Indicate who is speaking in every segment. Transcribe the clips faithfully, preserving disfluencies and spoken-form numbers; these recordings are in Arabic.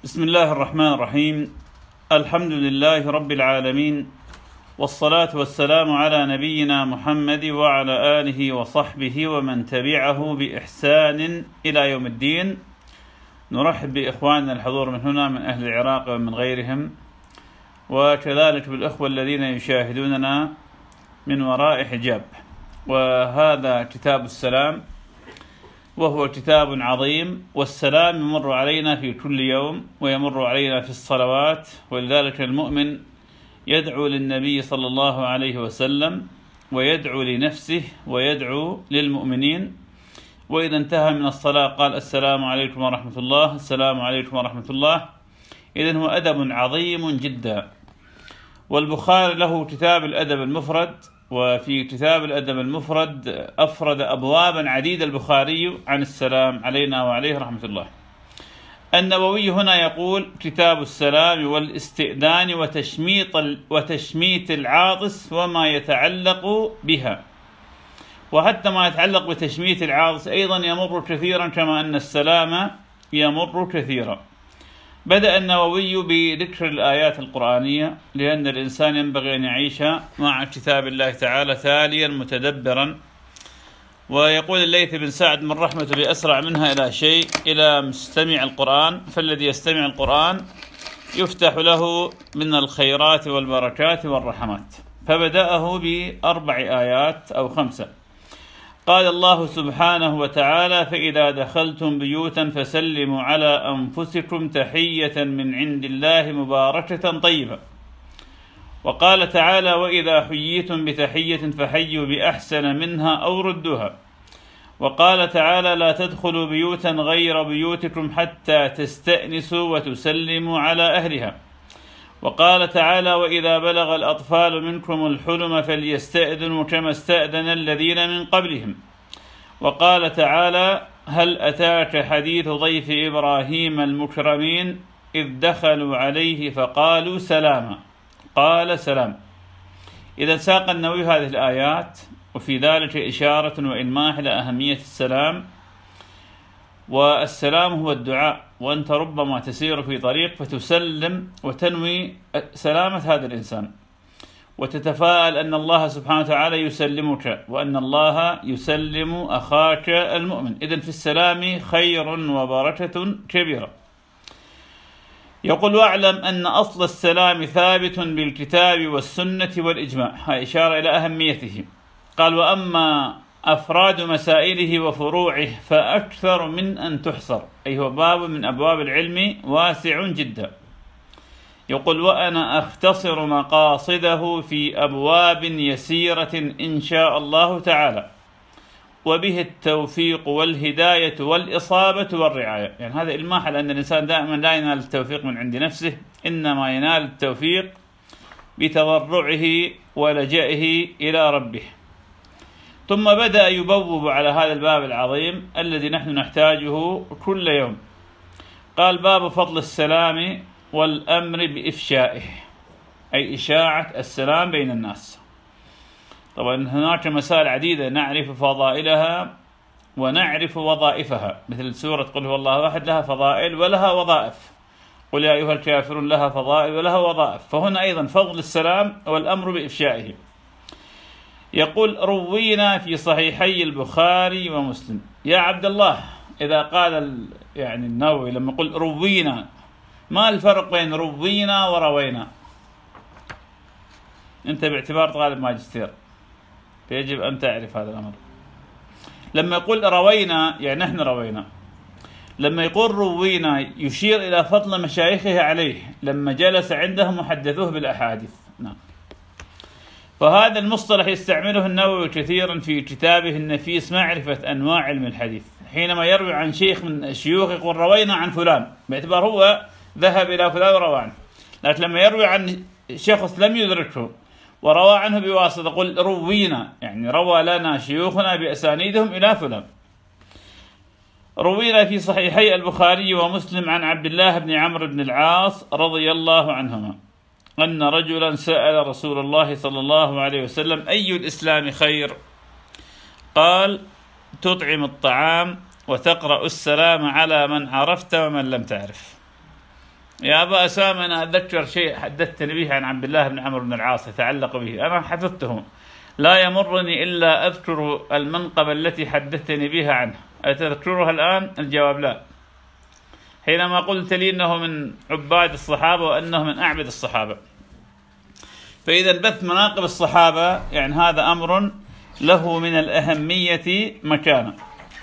Speaker 1: بسم الله الرحمن الرحيم. الحمد لله رب العالمين، والصلاة والسلام على نبينا محمد وعلى آله وصحبه ومن تبعه بإحسان إلى يوم الدين. نرحب بإخواننا الحضور من هنا من أهل العراق ومن غيرهم، وكذلك بالأخوة الذين يشاهدوننا من وراء حجاب. وهذا كتاب السلام، وهو كتاب عظيم، والسلام يمر علينا في كل يوم ويمر علينا في الصلوات، ولذلك المؤمن يدعو للنبي صلى الله عليه وسلم ويدعو لنفسه ويدعو للمؤمنين، وإذا انتهى من الصلاة قال السلام عليكم ورحمة الله، السلام عليكم ورحمة الله. إذن هو أدب عظيم جدا. والبخاري له كتاب الأدب المفرد، وفي كتاب الأدب المفرد أفرد أبوابا عديدة البخاري عن السلام علينا وعليه رحمة الله. النووي هنا يقول كتاب السلام والاستئذان وتشميط وتشميت العاطس وما يتعلق بها. وحتى ما يتعلق بتشميت العاطس أيضا يمر كثيرا، كما أن السلام يمر كثيرا. بدأ النووي بذكر الآيات القرآنية، لأن الإنسان ينبغي أن يعيش مع كتاب الله تعالى تاليا متدبرا. ويقول الليث بن سعد من رحمته بأسرع منها إلى شيء إلى مستمع القرآن، فالذي يستمع القرآن يفتح له من الخيرات والبركات والرحمات. فبدأه بأربع آيات أو خمسة. قال الله سبحانه وتعالى: فإذا دخلتم بيوتا فسلموا على أنفسكم تحية من عند الله مباركة طيبة. وقال تعالى: وإذا حييتم بتحية فحيوا بأحسن منها أو ردوها. وقال تعالى: لا تدخلوا بيوتا غير بيوتكم حتى تستأنسوا وتسلموا على أهلها. وقال تعالى: وإذا بلغ الأطفال منكم الحلم فليستأذنوا كما استأذن الذين من قبلهم. وقال تعالى: هل أتاك حديث ضيف إبراهيم المكرمين إذ دخلوا عليه فقالوا سلاما. قال سلام. إذا ساق النووي هذه الآيات، وفي ذلك إشارة وإلماح إلى أهمية السلام. والسلام هو الدعاء، وأنت ربما تسير في طريق فتسلم وتنوي سلامة هذا الإنسان، وتتفاءل أن الله سبحانه وتعالى يسلمك، وأن الله يسلم أخاك المؤمن. إذن في السلام خير وبركة كبيرة. يقول: واعلم أن أصل السلام ثابت بالكتاب والسنة والإجماع. هاي إشارة إلى أهميته. قال: وأما أفراد مسائله وفروعه فأكثر من أن تحصر، أي هو باب من أبواب العلم واسع جدا. يقول: وأنا أختصر مقاصده في أبواب يسيرة إن شاء الله تعالى، وبه التوفيق والهداية والإصابة والرعاية. يعني هذا إلماح لأن الإنسان دائما لا ينال التوفيق من عند نفسه، إنما ينال التوفيق بتضرعه ولجئه إلى ربه. ثم بدأ يبوب على هذا الباب العظيم الذي نحن نحتاجه كل يوم. قال: باب فضل السلام والأمر بإفشائه، أي إشاعة السلام بين الناس. طبعا هناك مسائل عديدة نعرف فضائلها ونعرف وظائفها، مثل سورة قل هو الله أحد لها فضائل ولها وظائف، قل يا أيها الكافرون لها فضائل ولها وظائف. فهنا أيضا فضل السلام والأمر بإفشائه. يقول: روينا في صحيحي البخاري ومسلم. يا عبد الله، إذا قال يعني النووي لما يقول روينا، ما الفرق بين روينا وروينا؟ أنت باعتبار طالب ماجستير فيجب أن تعرف هذا الأمر. لما يقول روينا يعني نحن روينا، لما يقول روينا يشير إلى فضل مشايخه عليه لما جلس عندهم وحدثوه بالأحاديث. نعم. فهذا المصطلح يستعمله النووي كثيرا في كتابه النفيس معرفة أنواع علم الحديث. حينما يروي عن شيخ من الشيوخ يقول روينا عن فلان، باعتبار هو ذهب إلى فلان وروى عنه. لكن لما يروي عن شخص لم يدركه وروى عنه بواسطة يقول روينا، يعني روى لنا شيوخنا بأسانيدهم إلى فلان. روينا في صحيحي البخاري ومسلم عن عبد الله بن عمرو بن العاص رضي الله عنهما أن رجلا سأل رسول الله صلى الله عليه وسلم: أي الإسلام خير؟ قال: تطعم الطعام وتقرأ السلام على من عرفت ومن لم تعرف. يا أبا أسامة أنا أتذكر شيء حدثتني به عن عبد الله بن عمرو بن العاص يتعلق به، أنا حفظته لا يمرني إلا أذكر المنقبة التي حدثتني بها عنه، أتذكرها الآن؟ الجواب لا. حينما قلت لي أنه من عباد الصحابة وأنه من أعبد الصحابة. فإذا بث مناقب الصحابة يعني هذا أمر له من الأهمية مكانة.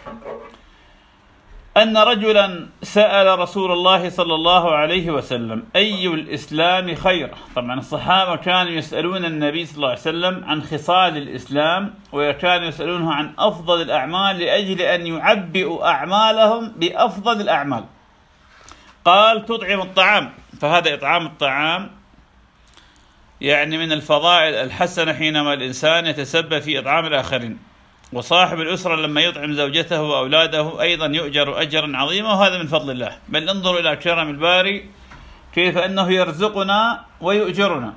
Speaker 1: أن رجلا سأل رسول الله صلى الله عليه وسلم أي الإسلام خير. طبعا الصحابة كانوا يسألون النبي صلى الله عليه وسلم عن خصال الإسلام، وكانوا يسألونه عن أفضل الأعمال لأجل أن يعبئوا أعمالهم بأفضل الأعمال. قال تطعم الطعام، فهذا إطعام الطعام يعني من الفضائل الحسنة حينما الإنسان يتسبب في إطعام الآخرين. وصاحب الأسرة لما يطعم زوجته وأولاده أيضا يؤجر أجرا عظيما، وهذا من فضل الله. بل انظروا إلى كرم الباري كيف أنه يرزقنا ويؤجرنا.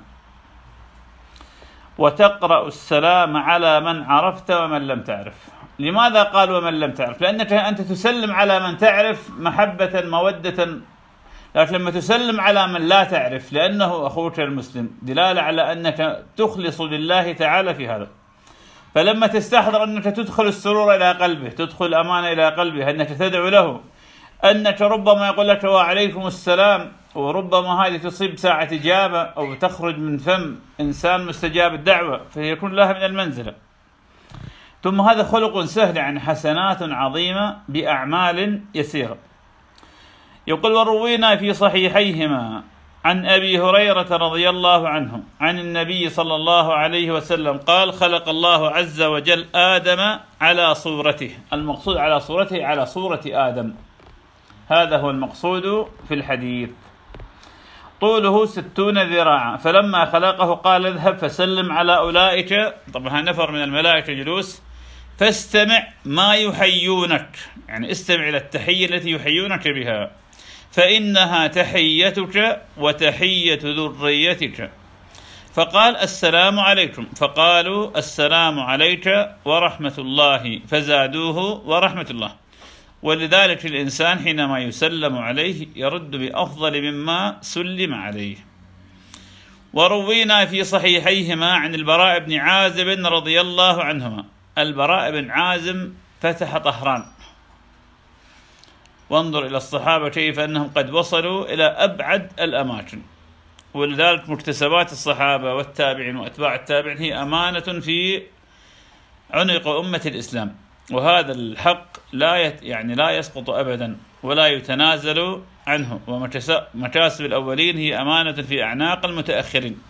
Speaker 1: وتقرأ السلام على من عرفت ومن لم تعرف. لماذا قال ومن لم تعرف؟ لأنك أنت تسلم على من تعرف محبة مودة، لكن لما تسلم على من لا تعرف لأنه أخوك المسلم دلالة على أنك تخلص لله تعالى في هذا. فلما تستحضر أنك تدخل السرور إلى قلبه، تدخل الأمانة إلى قلبه، أنك تدعو له، أنك ربما يقول لك وعليكم السلام، وربما هذه تصيب ساعة إجابة أو تخرج من فم إنسان مستجاب الدعوة فيكون لها من المنزلة. ثم هذا خلق سهل عن حسنات عظيمة بأعمال يسيرة. يقول وروينا في صحيحيهما عن أبي هريرة رضي الله عنه عن النبي صلى الله عليه وسلم قال خلق الله عز وجل آدم على صورته. المقصود على صورته على صورة آدم، هذا هو المقصود في الحديث. طوله ستون ذراعا، فلما خلقه قال اذهب فسلم على أولئك، طبعا نفر من الملائكة جلوس، فاستمع ما يحيونك، يعني استمع إلى التحية التي يحيونك بها، فإنها تحيتك وتحية ذريتك. فقال السلام عليكم، فقالوا السلام عليك ورحمة الله، فزادوه ورحمة الله. ولذلك الإنسان حينما يسلم عليه يرد بأفضل مما سلم عليه. وروينا في صحيحيهما عن البراء بن عازب رضي الله عنهما. البراء بن عازب فتح طهران، وانظر إلى الصحابة كيف أنهم قد وصلوا إلى أبعد الأماكن. ولذلك مكتسبات الصحابة والتابعين وأتباع التابعين هي أمانة في عنق أمة الإسلام، وهذا الحق لا يت يعني لا يسقط أبدا ولا يتنازل عنه. ومكاسب الأولين هي أمانة في أعناق المتأخرين.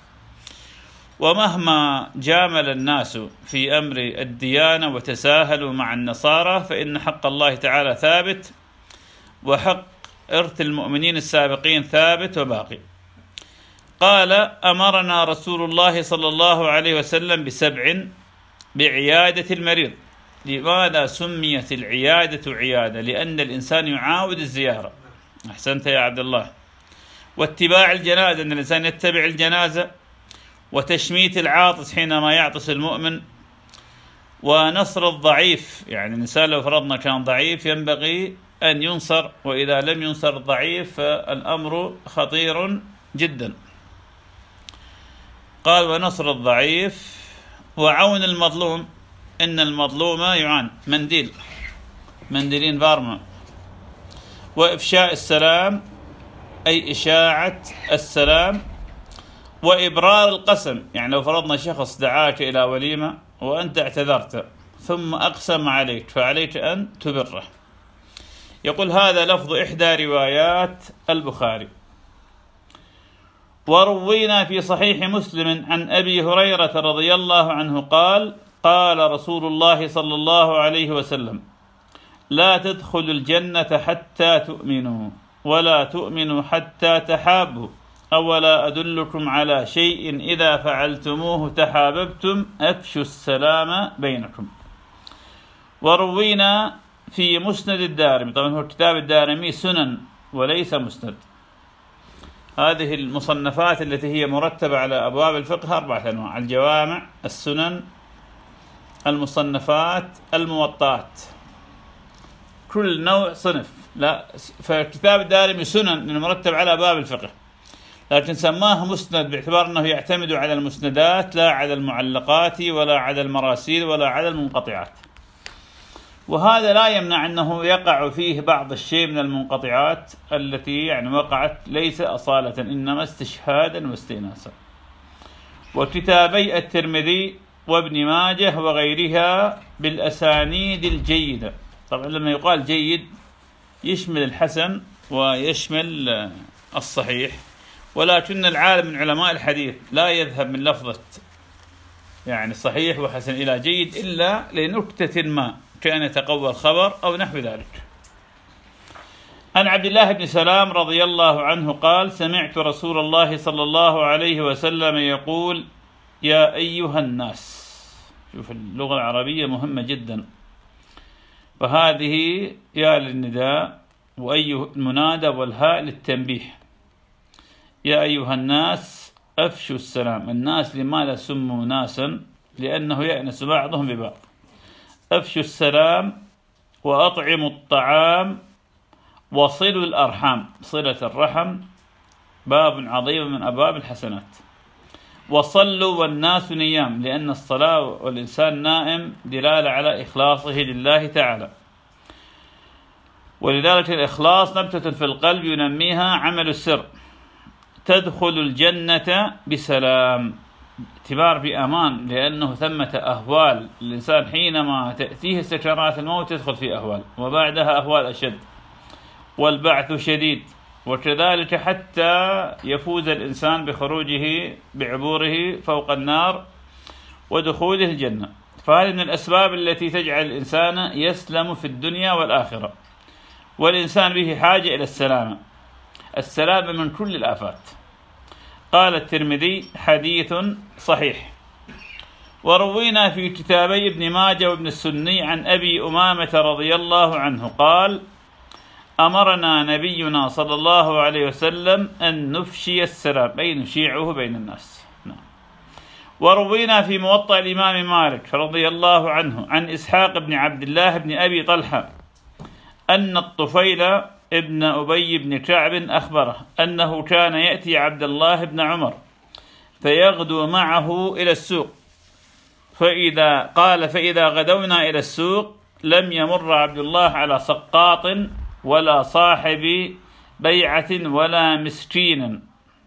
Speaker 1: ومهما جامل الناس في أمر الديانة وتساهلوا مع النصارى فإن حق الله تعالى ثابت، وحق إرث المؤمنين السابقين ثابت وباقي. قال أمرنا رسول الله صلى الله عليه وسلم بسبع: بعيادة المريض. لماذا سميت العيادة عيادة؟ لأن الإنسان يعاود الزيارة. أحسنت يا عبد الله. واتباع الجنازة، أن الإنسان يتبع الجنازة. وتشميت العاطس حينما يعطس المؤمن. ونصر الضعيف، يعني الإنسان لو فرضنا كان ضعيف ينبغي أن ينصر، وإذا لم ينصر الضعيف فالأمر خطير جدا. قال ونصر الضعيف وعون المظلوم، إن المظلوم يعان. منديل، منديلين فارما. وإفشاء السلام أي إشاعة السلام. وإبرار القسم، يعني لو فرضنا شخص دعاك إلى وليمة وأنت اعتذرت ثم أقسم عليك فعليك أن تبره. يقول هذا لفظ إحدى روايات البخاري. وروينا في صحيح مسلم عن أبي هريرة رضي الله عنه قال قال رسول الله صلى الله عليه وسلم لا تدخلوا الجنة حتى تؤمنوا ولا تؤمنوا حتى تحابوا، أولا أدلكم على شيء إذا فعلتموه تحاببتم، أفشوا السلام بينكم. وروينا في مسند الدارمي، طبعا هو كتاب الدارمي سنن وليس مسند. هذه المصنفات التي هي مرتبة على أبواب الفقه أربعة أنواع: الجوامع، السنن، المصنفات، الموطئات. كل نوع صنف، لا فكتاب الدارمي سنن مرتب على باب الفقه، لكن سماه مسند باعتبار أنه يعتمد على المسندات لا على المعلقات ولا على المراسيل ولا على المنقطعات. وهذا لا يمنع أنه يقع فيه بعض الشيء من المنقطعات التي يعني وقعت ليس أصالة إنما استشهادا واستئناسا. وكتابي الترمذي وابن ماجه وغيرها بالأسانيد الجيدة. طبعا لما يقال جيد يشمل الحسن ويشمل الصحيح، ولكن العالم من علماء الحديث لا يذهب من لفظة يعني صحيح وحسن إلى جيد إلا لنكتة ما كان يتقوى الخبر أو نحو ذلك. عن عبد الله بن سلام رضي الله عنه قال: سمعت رسول الله صلى الله عليه وسلم يقول: يا أيها الناس. شوف اللغة العربية مهمة جدا، فهذه يا للنداء وأي المنادى والهاء للتنبيه. يا أيها الناس أفشوا السلام. الناس لماذا سموا ناسا؟ لأنه يأنس بعضهم ببعض. أفشوا السلام وأطعموا الطعام وصلوا الأرحام. صلة الرحم باب عظيم من أبواب الحسنات. وصلوا والناس نيام، لأن الصلاة والإنسان نائم دلالة على إخلاصه لله تعالى. ولذلك الإخلاص نبتة في القلب ينميها عمل السر. تدخل الجنة بسلام، اعتبار بأمان، لأنه ثمة أهوال الإنسان حينما تأتيه سكرات الموت يدخل في أهوال، وبعدها أهوال أشد، والبعث شديد، وكذلك حتى يفوز الإنسان بخروجه بعبوره فوق النار ودخوله الجنة. فهذه من الأسباب التي تجعل الإنسان يسلم في الدنيا والآخرة، والإنسان به حاجة إلى السلامة، السلامة من كل الآفات. قال الترمذي: حديث صحيح. وروينا في كتابي ابن ماجه وابن السني عن أبي أمامة رضي الله عنه قال: أمرنا نبينا صلى الله عليه وسلم أن نفشي السلام، أي نشيعه بين الناس. وروينا في موطأ الإمام مالك رضي الله عنه عن إسحاق بن عبد الله بن أبي طلحة أن الطفيل ابن أبي بن كعب أخبره أنه كان يأتي عبد الله بن عمر فيغدو معه إلى السوق، فإذا قال فإذا غدونا إلى السوق لم يمر عبد الله على سقاط ولا صاحب بيعة ولا مسكين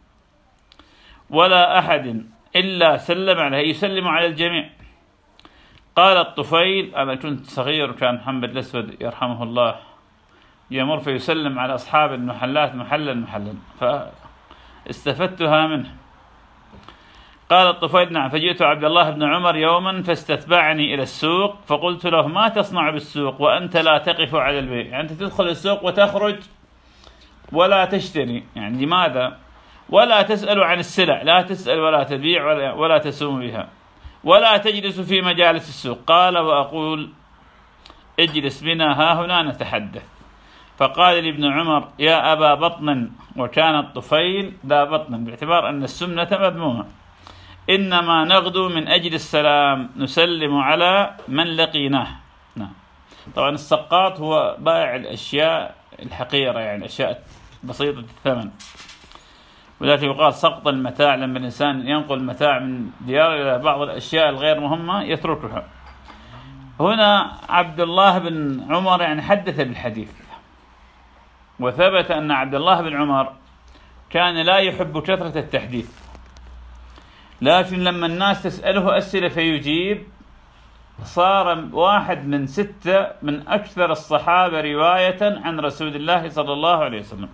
Speaker 1: ولا أحد إلا سلم عليه، يسلم على الجميع. قال الطفيل: أنا كنت صغير وكان محمد الأسود يرحمه الله يمر فيسلم على أصحاب المحلات محلا محلا، فاستفدتها منه. قال الطفيل: نعم. فجئت عبد الله بن عمر يوما فاستتبعني إلى السوق، فقلت له: ما تصنع بالسوق وأنت لا تقف على البيع؟ يعني أنت تدخل السوق وتخرج ولا تشتري، يعني لماذا؟ ولا تسأل عن السلع، لا تسأل ولا تبيع ولا, ولا تسوم بها، ولا تجلس في مجالس السوق. قال: وأقول اجلس بنا ها هنا نتحدث. فقال لابن عمر: يا أبا بطن، وكان الطفيل ذا بطن باعتبار أن السمنة مذمومة، إنما نغدو من أجل السلام، نسلم على من لقيناه. نعم. طبعا السقاط هو بائع الأشياء الحقيرة، يعني الأشياء بسيطة الثمن، ولذلك يقال سقط المتاع، لما الإنسان ينقل متاع من ديار إلى بعض الأشياء الغير مهمة يتركها. هنا عبد الله بن عمر يعني حدث بالحديث، وثبت أن عبد الله بن عمر كان لا يحب كثرة التحديث، لكن لما الناس تسأله أسئلة فيجيب، صار واحد من ستة من أكثر الصحابة رواية عن رسول الله صلى الله عليه وسلم.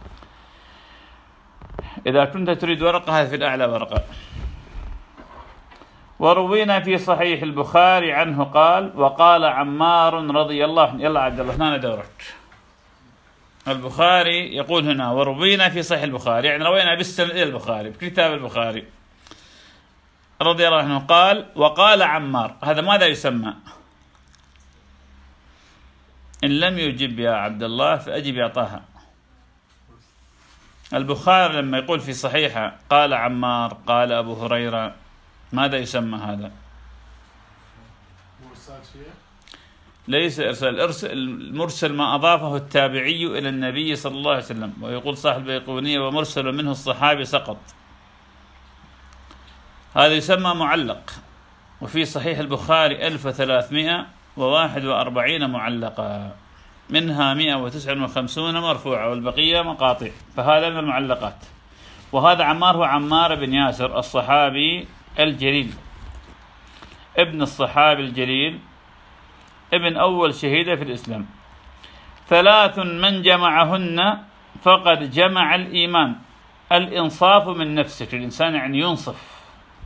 Speaker 1: إذا كنت تريد ورقة هذه في الأعلى ورقة. وروينا في صحيح البخاري عنه قال: وقال عمار رضي الله عنه. يلا عبد الله هنا دورك. البخاري يقول هنا: وروينا في صحيح البخاري، يعني روينا بالسند إلى البخاري بكتاب البخاري رضي الله عنه قال: وقال عمار. هذا ماذا يسمى؟ إن لم يجب يا عبد الله فأجب يا طه. البخاري لما يقول في صحيحه قال عمار قال أبو هريرة، ماذا يسمى هذا؟ ليس إرسال. المرسل ما أضافه التابعي إلى النبي صلى الله عليه وسلم. ويقول صاحب البيقونية ومرسل منه الصحابي سقط، هذا يسمى معلق. وفي صحيح البخاري ألف وثلاثمائة وواحد وأربعين معلقة، منها مئة وتسعة وخمسون مرفوعة والبقية مقاطع، فهذا من المعلقات. وهذا عمار هو عمار بن ياسر الصحابي الجليل، ابن الصحابي الجليل، ابن أول شهيدة في الإسلام. ثلاث من جمعهن فقد جمع الإيمان: الإنصاف من نفسك، الإنسان يعني ينصف.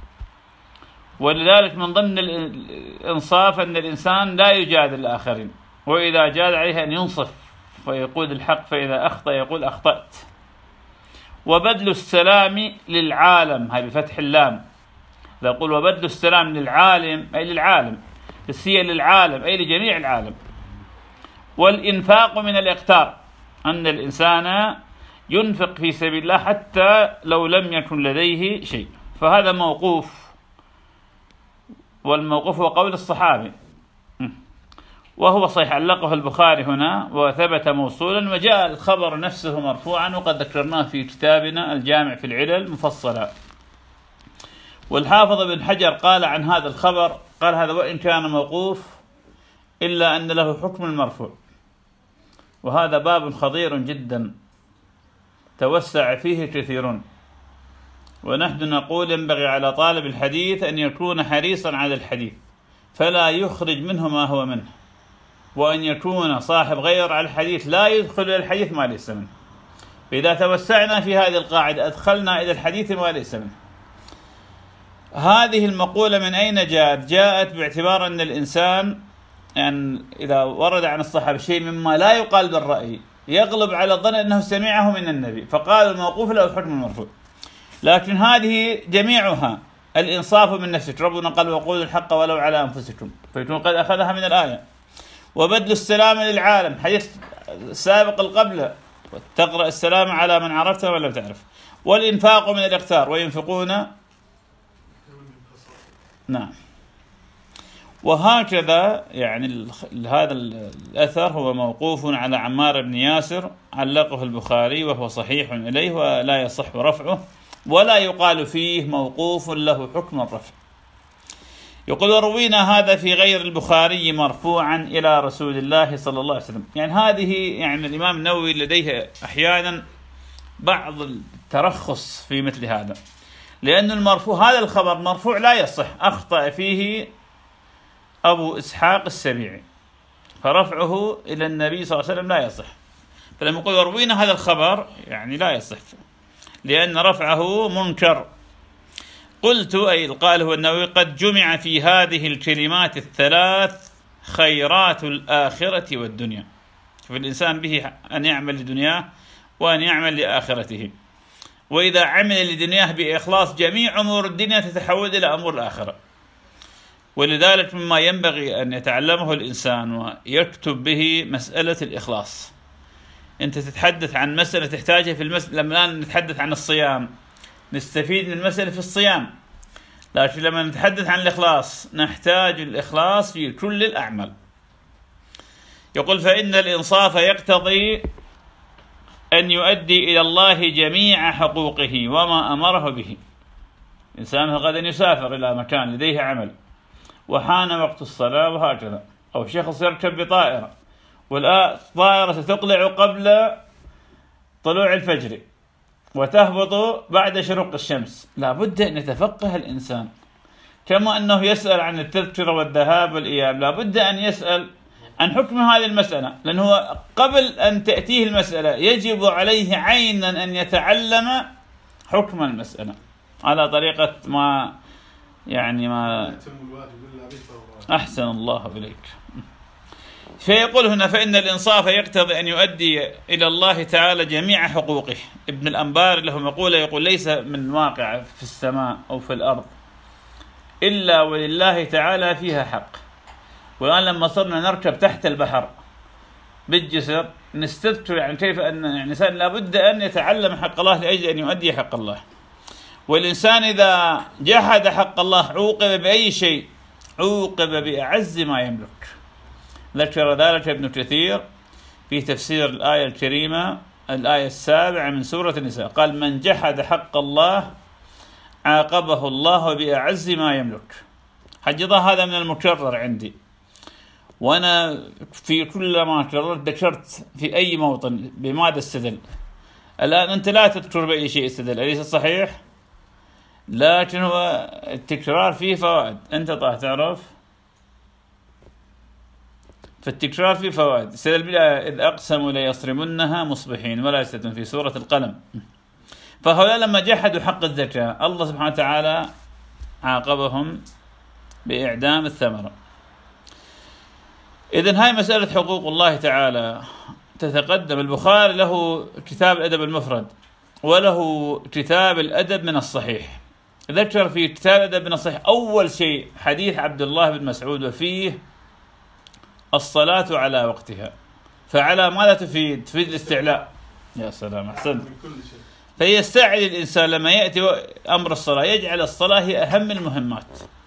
Speaker 1: ولذلك من ضمن الإنصاف أن الإنسان لا يجادل الآخرين، وإذا جاد عليه أن ينصف فيقول الحق، فإذا أخطأ يقول أخطأت. وبذل السلام للعالم، هاي بفتح اللام، يقول وبذل السلام للعالم أي للعالم، بس هي للعالم أي لجميع العالم. والإنفاق من الإقتار، أن الإنسان ينفق في سبيل الله حتى لو لم يكن لديه شيء، فهذا موقوف، والموقوف هو قول الصحابي، وهو صحيح علقه البخاري هنا وثبت موصولا، وجاء الخبر نفسه مرفوعا وقد ذكرناه في كتابنا الجامع في العلل مفصلا. والحافظ بن حجر قال عن هذا الخبر، قال هذا وإن كان موقوف إلا أن له حكم المرفوع، وهذا باب خطير جدا توسع فيه كثيرون. ونحن نقول ينبغي على طالب الحديث أن يكون حريصا على الحديث فلا يخرج منه ما هو منه، وأن يكون صاحب غير على الحديث لا يدخل إلى الحديث ما ليس منه. فإذا توسعنا في هذه القاعدة أدخلنا إلى الحديث ما ليس منه. هذه المقولة من أين جاءت؟ جاءت باعتبار أن الإنسان يعني إذا ورد عن الصحابة شيء مما لا يقال بالرأي يغلب على الظن أنه سمعه من النبي، فقال الموقوف له حكم المرفوع. لكن هذه جميعها الإنصاف من نفسك، ربنا قال وقولوا الحق ولو على أنفسكم، فيكون قد أخذها من الآية. وبذل السلام للعالم، حديث السابق القبل، تقرأ السلام على من عرفته ولا تعرف. والإنفاق من الإقتار، وينفقون، نعم. وهكذا يعني هذا الأثر هو موقوف على عمار بن ياسر، علقه البخاري وهو صحيح إليه ولا يصح رفعه، ولا يقال فيه موقوف له حكم الرفع. يقول وروينا هذا في غير البخاري مرفوعا إلى رسول الله صلى الله عليه وسلم. يعني هذه يعني الإمام النووي لديه أحيانا بعض الترخص في مثل هذا، لأن المرفوع هذا الخبر مرفوع لا يصح، أخطأ فيه أبو إسحاق السبيعي، فرفعه إلى النبي صلى الله عليه وسلم لا يصح. فلما يقول وروينا هذا الخبر يعني لا يصح، لأن رفعه منكر. قلت أي القائل هو النووي قد جمع في هذه الكلمات الثلاث خيرات الآخرة والدنيا، فالإنسان به أن يعمل لدنياه وأن يعمل لآخرته، وإذا عمل لدنياه بإخلاص جميع أمور الدنيا تتحول إلى أمور الآخرة. ولذلك مما ينبغي أن يتعلمه الإنسان ويكتب به مسألة الإخلاص. أنت تتحدث عن مسألة تحتاجها في المسألة، لما نتحدث عن الصيام نستفيد من المسألة في الصيام، لكن لما نتحدث عن الإخلاص نحتاج الإخلاص في كل الأعمال. يقول فإن الإنصاف يقتضي أن يؤدي إلى الله جميع حقوقه وما أمره به. الإنسان غدا يسافر إلى مكان لديه عمل وحان وقت الصلاة وهكذا، أو شخص يركب بطائرة والطائرة ستقلع قبل طلوع الفجر وتهبط بعد شروق الشمس، لا بد أن يتفقه الإنسان. كما أنه يسأل عن التذكرة والذهاب والإياب، لا بد أن يسأل عن حكم هذه المسألة، لأنه قبل أن تأتيه المسألة يجب عليه عينا أن يتعلم حكم المسألة على طريقة ما يعني ما أحسن الله إليك. فيقول هنا فإن الإنصاف يقتضي أن يؤدي إلى الله تعالى جميع حقوقه. ابن الأنبار له مقولة يقول ليس من واقع في السماء أو في الأرض إلا ولله تعالى فيها حق. والآن لما صرنا نركب تحت البحر بالجسر نستذكر يعني كيف أن الإنسان لابد أن يتعلم حق الله لأجل أن يؤدي حق الله. والإنسان إذا جحد حق الله عوقب بأي شيء، عوقب بأعز ما يملك. ذكر ذلك ابن كثير في تفسير الآية الكريمة الآية السابعة من سورة النساء، قال: من جحد حق الله عاقبه الله بأعز ما يملك. حقيقة هذا من المكرر عندي، وأنا في كل ما كررت ذكرت في أي موطن بماذا استدل. الآن أنت لا تذكر بأي شيء استدل، أليس صحيح؟ لكن هو التكرار فيه فوائد. أنت طه تعرف فالتكرار فيه فوائد. استدل بلا إذ أقسموا ليصرمنها مصبحين ولا يستثنون في سورة القلم. فهؤلاء لما جحدوا حق الزكاة الله سبحانه وتعالى عاقبهم بإعدام الثمرة. إذن هاي مسألة حقوق الله تعالى تتقدم. البخاري له كتاب الأدب المفرد وله كتاب الأدب من الصحيح. ذكر في كتاب الأدب من الصحيح أول شيء حديث عبد الله بن مسعود وفيه الصلاة على وقتها. فعلى ماذا تفيد؟ تفيد الاستعلاء. يا سلام، أحسنت. فيستعل الإنسان لما يأتي أمر الصلاة يجعل الصلاة هي أهم المهمات،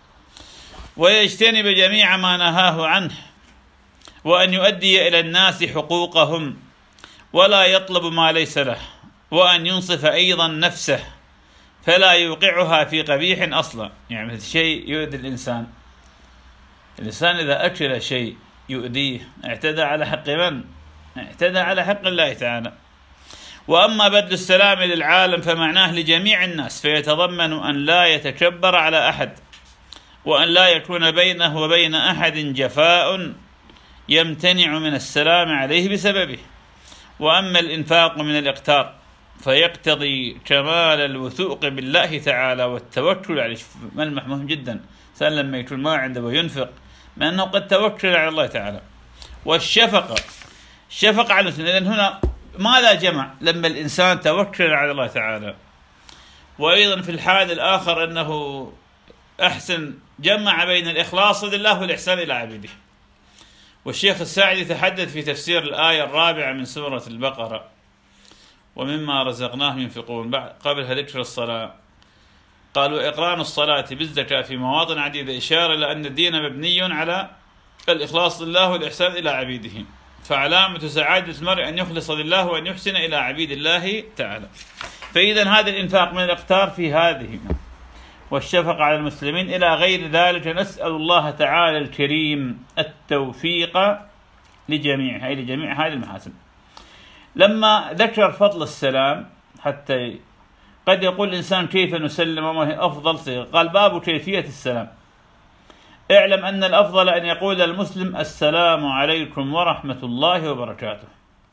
Speaker 1: ويجتنب جميع ما نهاه عنه، وأن يؤدي إلى الناس حقوقهم ولا يطلب ما ليس له، وأن ينصف أيضا نفسه فلا يوقعها في قبيح أصلا. يعني مثل شيء يؤذي الإنسان، الإنسان إذا أكل شيء يؤذيه اعتدى على حق من؟ اعتدى على حق الله تعالى. وأما بدل السلام للعالم فمعناه لجميع الناس، فيتضمن أن لا يتكبر على أحد، وأن لا يكون بينه وبين أحد جفاء يمتنع من السلام عليه بسببه. وأما الإنفاق من الإقتار فيقتضي كمال الوثوق بالله تعالى والتوكل عليه. ملمح مهم جدا، سأل لما يكون ما عنده وينفق ما أنه قد توكل على الله تعالى. والشفقة، الشفقة على المسلمين. إذن هنا ماذا جمع؟ لما الإنسان توكل على الله تعالى، وأيضا في الحال الآخر أنه أحسن جمع بين الإخلاص لله والإحسان إلى عبيده. والشيخ الساعدي يتحدث في تفسير الآية الرابعة من سورة البقرة: ومما رزقناهم ينفقون، قبلها ذكر الصلاة. قال: وإقران الصلاة بالزكاة في مواطن عديدة، إشارة إلى أن الدين مبني على الإخلاص لله والإحسان إلى عبيده. فعلامة سعادة المرء أن يخلص لله وأن يحسن إلى عبيد الله تعالى. فإذا هذا الإنفاق من الإقتار في هذه، والشفقة على المسلمين إلى غير ذلك. نسأل الله تعالى الكريم التوفيق لجميع أي لجميع هذه المحاسن. لما ذكر فضل السلام، حتى قد يقول الإنسان كيف نسلم وما هي أفضل صيغة، قال: باب كيفية السلام. اعلم أن الأفضل أن يقول المسلم: السلام عليكم ورحمة الله وبركاته،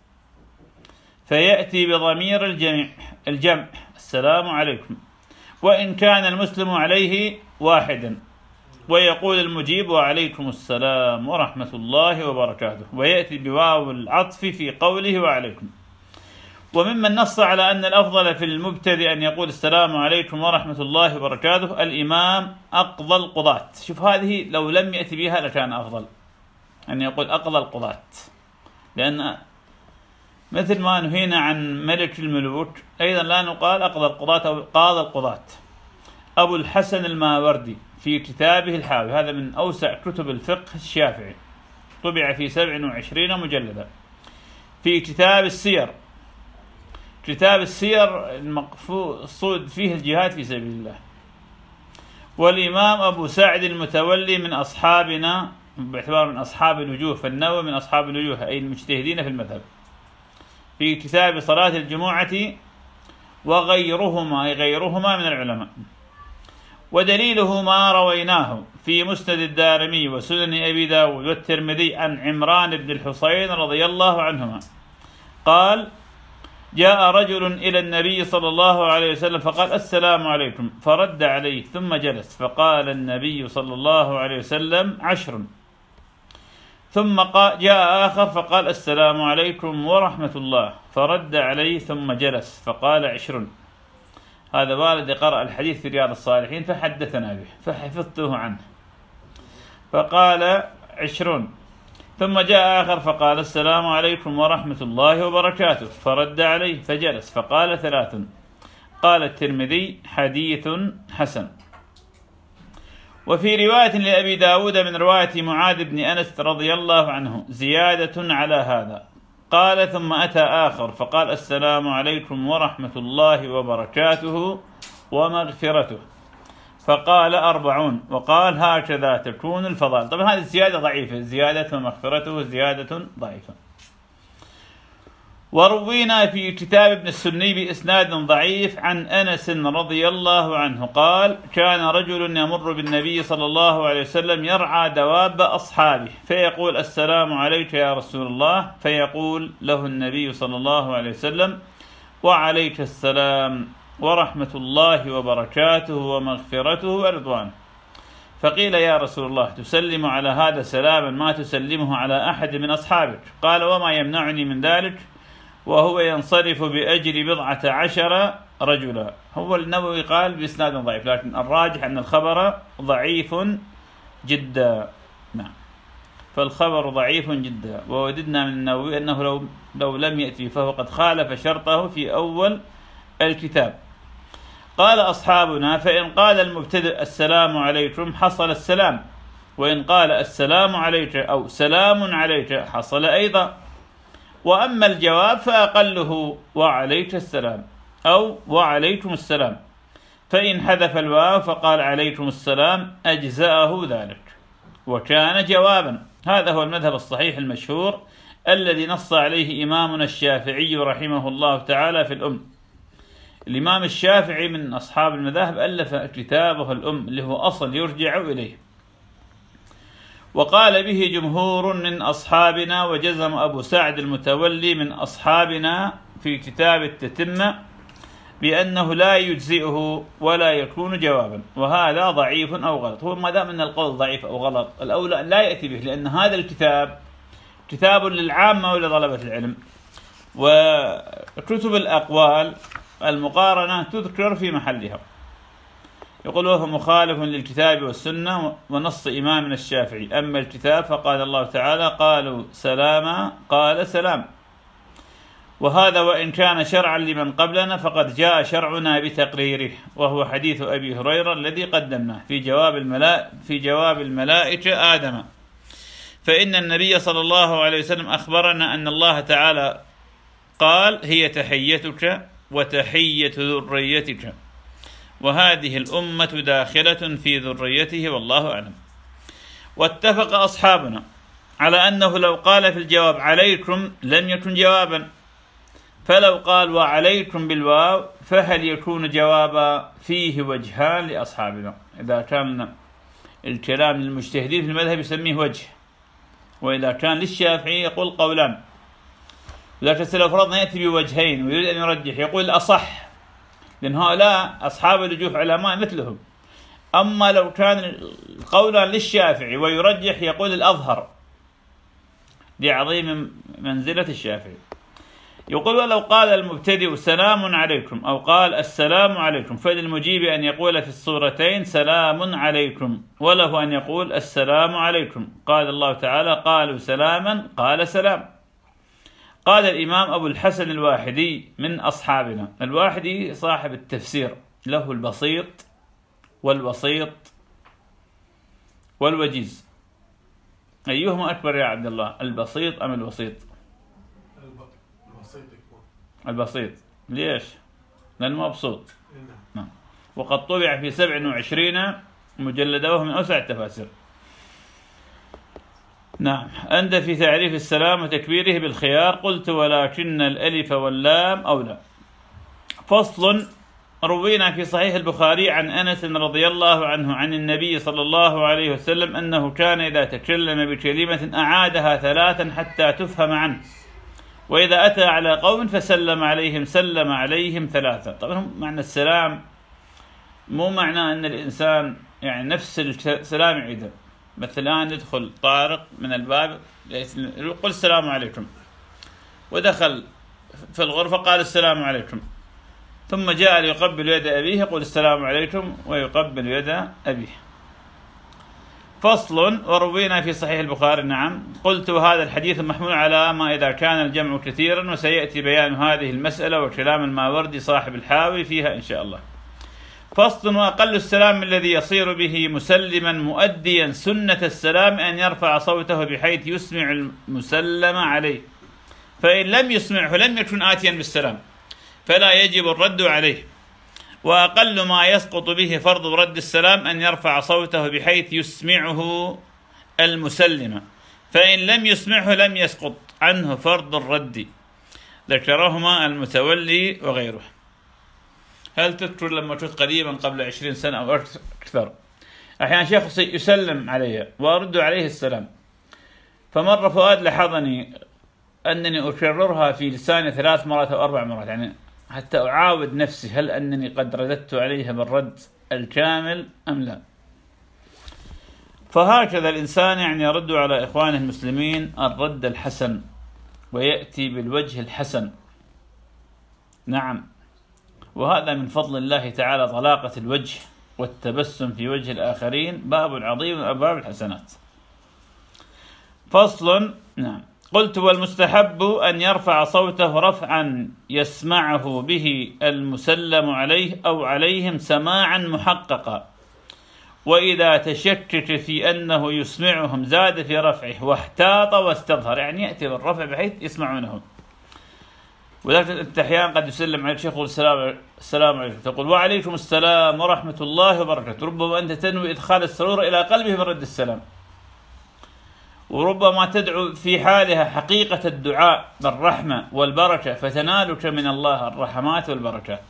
Speaker 1: فيأتي بضمير الجمع الجمع السلام عليكم، وإن كان المسلم عليه واحدا، ويقول المجيب: وعليكم السلام ورحمة الله وبركاته، ويأتي بواو العطف في قوله وعليكم. وممن نص على أن الأفضل في المبتدئ أن يقول السلام عليكم ورحمة الله وبركاته الإمام أقضى القضاة. شوف، هذه لو لم يأتي بها لكان أفضل أن يقول أقضى القضاة، لأن مثل ما نهينا عن ملك الملوك أيضا لا نقال أقضى القضاة أو قاضى القضاة. أبو الحسن الماوردي في كتابه الحاوي، هذا من أوسع كتب الفقه الشافعي، طبع في سبع وعشرين مجلدا. في كتاب السير، كتاب السير المقصود فيه الجهاد في سبيل الله. والإمام أبو سعد المتولي من أصحابنا باعتبار من أصحاب الوجوه، فالنووي من أصحاب الوجوه أي المجتهدين في المذهب، في كتاب صلاة الجمعة وغيرهما أي غيرهما من العلماء. ودليله ما رويناه في مسند الدارمي وسنن أبي داود والترمذي عن عمران بن الحصين رضي الله عنهما قال: جاء رجل إلى النبي صلى الله عليه وسلم فقال: السلام عليكم، فرد عليه ثم جلس، فقال النبي صلى الله عليه وسلم: عشر. ثم جاء آخر فقال: السلام عليكم ورحمة الله، فرد عليه ثم جلس، فقال: عشر. هذا والدي قرأ الحديث في رياض الصالحين فحدثنا به فحفظته عنه، فقال: عشرون. ثم جاء آخر فقال: السلام عليكم ورحمة الله وبركاته، فرد عليه فجلس، فقال: ثلاث. قال الترمذي: حديث حسن. وفي رواية لأبي داود من رواية معاذ بن أنس رضي الله عنه زيادة على هذا، قال: ثم أتى آخر فقال: السلام عليكم ورحمة الله وبركاته ومغفرته، فقال: أربعون، وقال: هكذا تكون الفضائل. طبعا هذه الزيادة ضعيفة، زيادة ومغفرته زيادة ضعيفة. وروينا في كتاب ابن السني بإسناد ضعيف عن أنس رضي الله عنه قال: كان رجل يمر بالنبي صلى الله عليه وسلم يرعى دواب أصحابه، فيقول: السلام عليك يا رسول الله، فيقول له النبي صلى الله عليه وسلم: وعليك السلام ورحمة الله وبركاته ومغفرته ورضوانه. فقيل: يا رسول الله، تسلم على هذا سلاما ما تسلمه على أحد من أصحابك؟ قال: وما يمنعني من ذلك وهو ينصرف بأجر بضعة عشر رجلا. هو النووي قال بإسناد ضعيف، لكن الراجح أن الخبر ضعيف جدا. نعم، فالخبر ضعيف جدا. ووددنا من النووي أنه لو, لو لم يأتي فهو قد خالف شرطه في أول الكتاب. قال أصحابنا: فإن قال المبتدئ السلام عليكم حصل السلام، وإن قال السلام عليك أو سلام عليك حصل أيضا. وأما الجواب فأقله وعليك السلام أو وعليكم السلام، فإن حذف الواو فقال عليكم السلام أجزأه ذلك وكان جوابا. هذا هو المذهب الصحيح المشهور الذي نص عليه إمامنا الشافعي رحمه الله تعالى في الأم. الإمام الشافعي من أصحاب المذاهب ألف كتابه الأم اللي هو أصل يرجع إليه، وقال به جمهور من أصحابنا، وجزم أبو سعد المتولي من أصحابنا في كتاب التتمة بأنه لا يجزئه ولا يكون جوابا، وهذا ضعيف أو غلط. هو ما دام أن القول ضعيف أو غلط الأولى أن لا يأتي به، لأن هذا الكتاب كتاب للعامة ولطلبة العلم، وكتب الأقوال المقارنة تذكر في محلها. يقول: وهو مخالف للكتاب والسنة ونص إمامنا الشافعي. أما الكتاب فقال الله تعالى: قالوا سلاما قال سلام. وهذا وإن كان شرعا لمن قبلنا فقد جاء شرعنا بتقريره، وهو حديث أبي هريرة الذي قدمناه في جواب الملائكة في جواب الملائكة آدم، فإن النبي صلى الله عليه وسلم أخبرنا أن الله تعالى قال: هي تحيتك وتحية ذريتك، وهذه الأمة داخلة في ذريته والله أعلم. واتفق أصحابنا على أنه لو قال في الجواب عليكم لم يكن جوابا، فلو قال وعليكم بالواو فهل يكون جوابا؟ فيه وجهان لأصحابنا. إذا كان الكلام للمجتهدين في المذهب يسميه وجه، وإذا كان للشافعي يقول قولان. لكن لو فرضنا يأتي بوجهين ويريد أن يرجح يقول الأصح، لأن هؤلاء أصحاب الوجوه علماء مثلهم. أما لو كان قولا للشافعي ويرجح يقول الأظهر لعظيم منزلة الشافعي. يقول: ولو قال المبتدئ سلام عليكم أو قال السلام عليكم فللمجيب أن يقول في الصورتين سلام عليكم، وله أن يقول السلام عليكم. قال الله تعالى: قالوا سلاما قال سلام. قال الإمام أبو الحسن الواحدي من أصحابنا. الواحدي صاحب التفسير، له البسيط والوسيط والوجيز. أيهما أكبر يا عبد الله، البسيط أم الوسيط؟
Speaker 2: البسيط يكون
Speaker 1: البسيط. ليش؟ لأنه مبسوط. نعم. وقد طبع في سبع وعشرين مجلدا وهو من أوسع التفاسير. نعم. أنت في تعريف السلام وتكبيره بالخيار. قلت: ولكن الألف واللام أولى. فصل. روينا في صحيح البخاري عن أنس رضي الله عنه عن النبي صلى الله عليه وسلم أنه كان إذا تكلم بكلمة أعادها ثلاثا حتى تفهم عنه، وإذا أتى على قوم فسلم عليهم سلم عليهم ثلاثا. طبعا معنى السلام مو معنى أن الإنسان يعني نفس السلام يعيده. مثلا الآن يدخل طارق من الباب يقول السلام عليكم، ودخل في الغرفة قال السلام عليكم، ثم جاء ليقبل يد أبيه يقول السلام عليكم ويقبل يد أبيه. فصل. وروينا في صحيح البخاري. نعم. قلت: هذا الحديث محمول على ما إذا كان الجمع كثيرا، وسيأتي بيان هذه المسألة وكلام الماوردي صاحب الحاوي فيها إن شاء الله. فصل: وأقل السلام الذي يصير به مسلما مؤديا سنة السلام أن يرفع صوته بحيث يسمع المسلم عليه، فإن لم يسمعه لم يكن آتيا بالسلام فلا يجب الرد عليه. وأقل ما يسقط به فرض رد السلام أن يرفع صوته بحيث يسمعه المسلم، فإن لم يسمعه لم يسقط عنه فرض الرد. ذكرهما المتولي وغيره. هل تذكر لما كنت قريبا قبل عشرين سنة أو أكثر أحيانا شيخ يسلم علي وأرد عليه السلام، فمرة فؤاد لحظني أنني أكررها في لساني ثلاث مرات أو أربع مرات، يعني حتى أعاود نفسي هل أنني قد رددت عليها بالرد الكامل أم لا. فهكذا الإنسان يعني يرد على إخوانه المسلمين الرد الحسن، ويأتي بالوجه الحسن. نعم، وهذا من فضل الله تعالى طلاقة الوجه والتبسم في وجه الآخرين، باب عظيم من أبواب الحسنات. فصل. نعم. قلت: والمستحب أن يرفع صوته رفعا يسمعه به المسلم عليه أو عليهم سماعا محققا، وإذا تشكك في أنه يسمعهم زاد في رفعه واحتاط واستظهر، يعني يأتي بالرفع بحيث يسمعونه. وذلك أنت أحيانا قد يسلم عليك شيخ السلام السلام عليكم، تقول: وعليكم السلام ورحمة الله وبركاته، ربما أنت تنوي إدخال السرور إلى قلبه برد السلام، وربما تدعو في حالها حقيقة الدعاء بالرحمة والبركة فتنالك من الله الرحمات والبركات.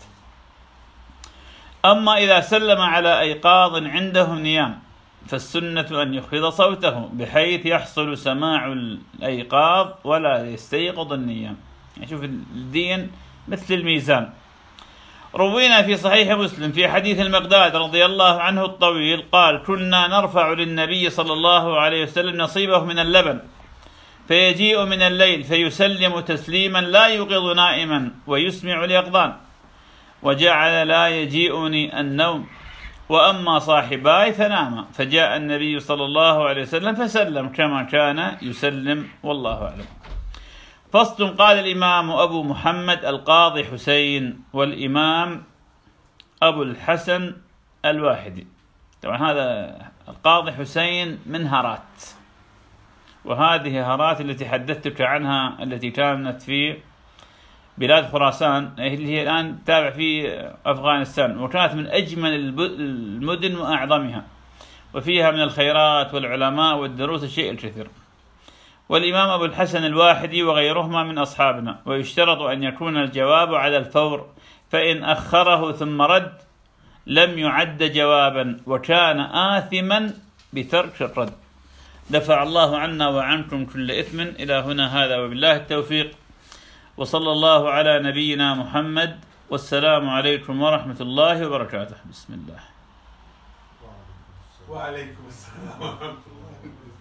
Speaker 1: أما إذا سلم على أيقاظ عندهم نيام فالسنة أن يخفض صوته بحيث يحصل سماع الأيقاظ ولا يستيقظ النيام. يعني شوف الدين مثل الميزان. روينا في صحيح مسلم في حديث المقداد رضي الله عنه الطويل قال: كنا نرفع للنبي صلى الله عليه وسلم نصيبه من اللبن، فيجيء من الليل فيسلم تسليما لا يوقظ نائما ويسمع اليقظان، وجعل لا يجيئني النوم، وأما صاحباي فناما، فجاء النبي صلى الله عليه وسلم فسلم كما كان يسلم، والله أعلم. فصل. قال الإمام أبو محمد القاضي حسين والإمام أبو الحسن الواحدي. طبعا هذا القاضي حسين من هرات، وهذه هرات التي حدثتك عنها التي كانت في بلاد خراسان اللي هي الآن تابع في أفغانستان، وكانت من أجمل المدن وأعظمها، وفيها من الخيرات والعلماء والدروس الشيء الكثير. والإمام أبو الحسن الواحدي وغيرهما من أصحابنا، ويشترط أن يكون الجواب على الفور، فإن أخره ثم رد لم يعد جوابا وكان آثما بترك الرد. دفع الله عنا وعنكم كل إثم. إلى هنا هذا، وبالله التوفيق، وصلى الله على نبينا محمد، والسلام عليكم ورحمة الله وبركاته. بسم الله.
Speaker 2: وعليكم السلام ورحمة الله.